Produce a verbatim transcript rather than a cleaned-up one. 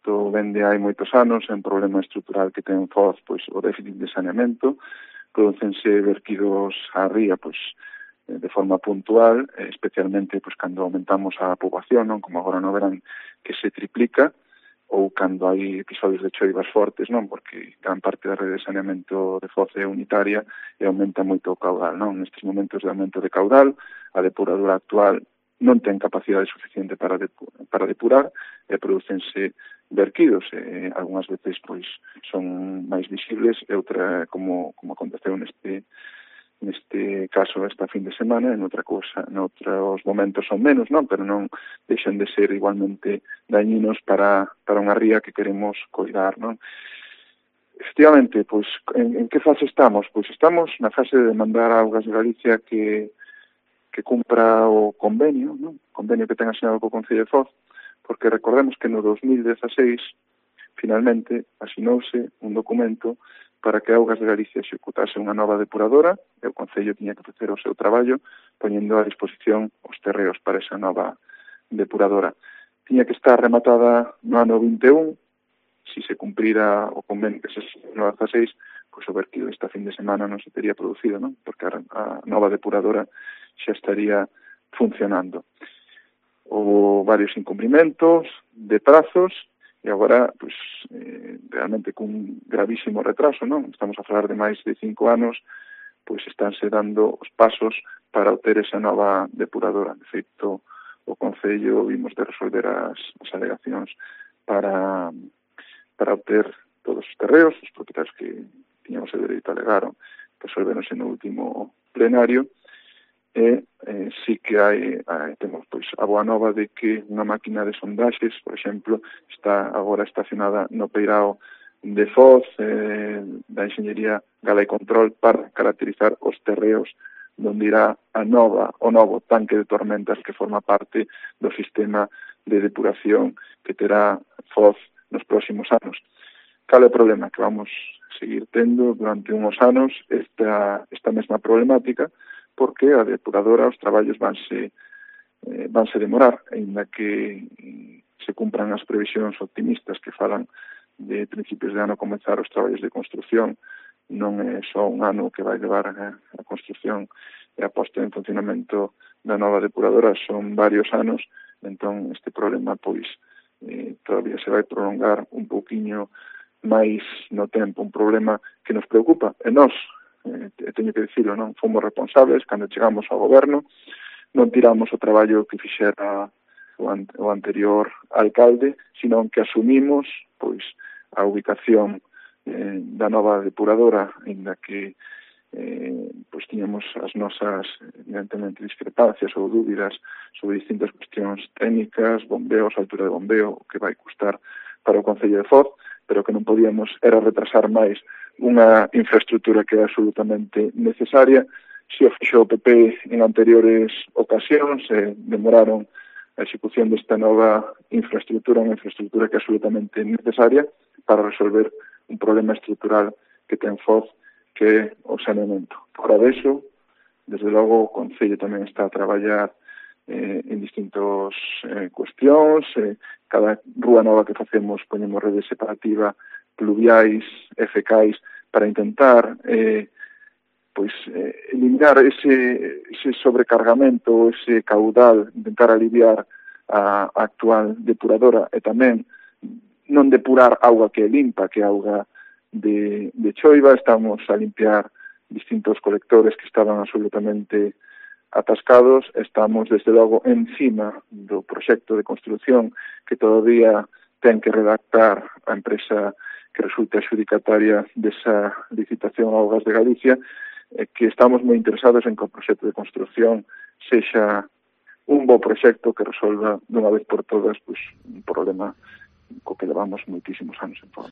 isto vende hai moitos anos, é un problema estrutural que ten Foz, pois, o déficit de saneamento, producense verquidos á ría, pois, de forma puntual, especialmente, pois, cando aumentamos a poboación, non? Como agora no verán, que se triplica, ou cando hai episodios de choivas fortes, non? Porque gran parte da rede de saneamento de Foz é unitaria e aumenta moito o caudal, non? Nestes momentos de aumento de caudal, a depuradora actual non ten capacidade suficiente para depurar, para depurar e producense verquidos, e algunhas veces pois son máis visibles e outra, como como aconteceu neste neste caso esta fin de semana, en outra cousa, en outros momentos son menos, non, pero non deixan de ser igualmente dañinos para para unha ría que queremos coidar, non? Efectivamente, pois en, en que fase estamos? Pois estamos na fase de demandar a Augas de Galicia que que cumpra o convenio, non? O convenio que ten asinado co Concello de Foz, porque recordemos que no dos mil dezaseis finalmente asinouse un documento para que Augas de Galicia executase unha nova depuradora e o Concello tiña que facer o seu traballo poñendo a disposición os terreos para esa nova depuradora. Tiña que estar rematada no ano vinte e un, si se cumprira o convenio que se no dezaseis, pois o verquido esta fin de semana non se teria producido, non? Porque a, a nova depuradora xa estaría funcionando. Houve varios incumprimentos de prazos e agora, pois, eh, realmente cun gravísimo retraso, non? Estamos a falar de máis de cinco anos, pois estánse dando os pasos para obter esa nova depuradora. De feito, o Concello vimos de resolver as, as alegacións para, para obter todos os terreos, os propietarios que tiñamos o dereito alegaron, resolveronse no último plenario, e eh, sí que hai, hai temos pois a boa nova de que unha máquina de sondaxes, por exemplo, está agora estacionada no Peirao de Foz, eh, da Enxeñería Gala e Control, para caracterizar os terreos onde irá a nova, o novo tanque de tormentas que forma parte do sistema de depuración que terá Foz nos próximos anos. Cal é o problema? Que vamos seguir tendo durante unhos anos esta, esta mesma problemática, porque a depuradora, os traballos vanse, eh, vanse demorar, ainda que se cumpran as previsións optimistas que falan de principios de ano comenzar os traballos de construción. Non é só un ano que vai levar a, a construción e a posta en funcionamento da nova depuradora, son varios anos, entón este problema pois eh, todavía se vai prolongar un pouquiño máis no tempo, un problema que nos preocupa, e nós, eh, teño que dicilo, non fomos responsables cando chegamos ao goberno, non tiramos o traballo que fixera o, an o anterior alcalde, sino que asumimos pois a ubicación eh, da nova depuradora, ainda que eh, pois tiñamos as nosas, evidentemente, discrepancias ou dúbidas sobre distintas cuestións técnicas, bombeos, altura de bombeo, o que vai custar para o Concello de Foz, pero que non podíamos era retrasar máis unha infraestructura que é absolutamente necesaria. Se o fixo o P P en anteriores ocasións, eh, demoraron a execución desta nova infraestructura, unha infraestructura que é absolutamente necesaria para resolver un problema estrutural que ten Foz, que é o saneamento. Fora deso, desde logo, o Concello tamén está a traballar eh, en distintos eh, cuestións, eh, cada rúa nova que facemos poñemos rede separativa, pluviais e fecais, para intentar eh, pois eh, eliminar ese, ese sobrecargamento, ese caudal, intentar aliviar a, a actual depuradora e tamén non depurar auga que é limpa, que é auga de, de choiva. Estamos a limpiar distintos colectores que estaban absolutamente atascados. Estamos, desde logo, encima do proxecto de construción que todavía ten que redactar a empresa que resulta adxudicataria desa licitación a Augas de Galicia, eh, que estamos moi interesados en que o proxecto de construción sexa un bo proxecto que resolva dunha vez por todas pois, un problema co que levamos moitísimos anos en Foz.